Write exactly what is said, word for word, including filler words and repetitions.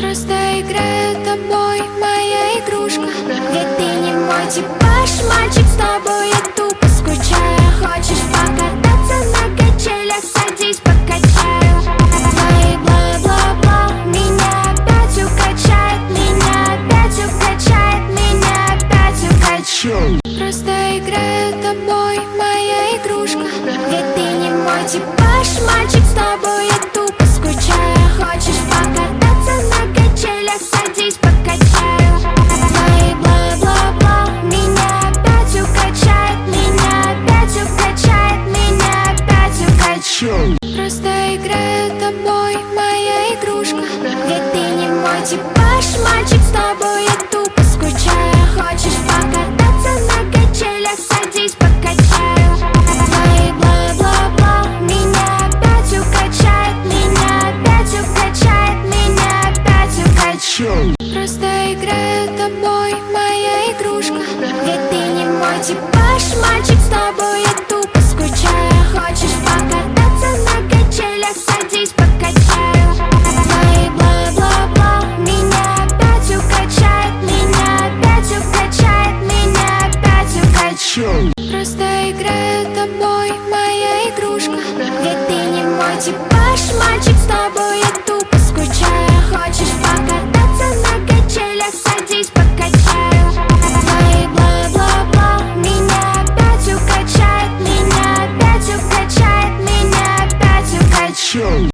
Просто играю тобой, моя игрушка. Ведь ты не мой типаж, мальчик, с тобой я тупо скучаю. Хочешь покататься на качелях, садись, покачаю. Твои бла-бла-бла меня опять укачает, меня опять укачает, меня опять укачает. Просто играю тобой, моя игрушка. Ведь ты не мой типаж, мальчик, с тобой я тупо скучаю. Хочешь покататься на качелях, садись, покачаю. Твои бла-бла-бла меня опять укачает, меня опять укачает, меня опять укачает. Просто играю тобой, моя игрушка. Ведь ты не мой типаж, мальчик, с тобой я тупо скучаю. Хочешь покататься на качелях, садись, покачаю. Твои бла-бла-бла меня опять укачает, меня опять укачает, меня опять укачает. Просто играю тобой, моя игрушка. Ведь ты не мой типаж, мальчик, с тобой я тупо скучаю. Хочешь покататься на качелях, садись, покачаю. Твои бла-бла-бла меня опять укачает, меня опять укачает, меня опять укачает. Просто играю тобой, моя игрушка. Ведь ты не мой типаж, мальчик, с тобой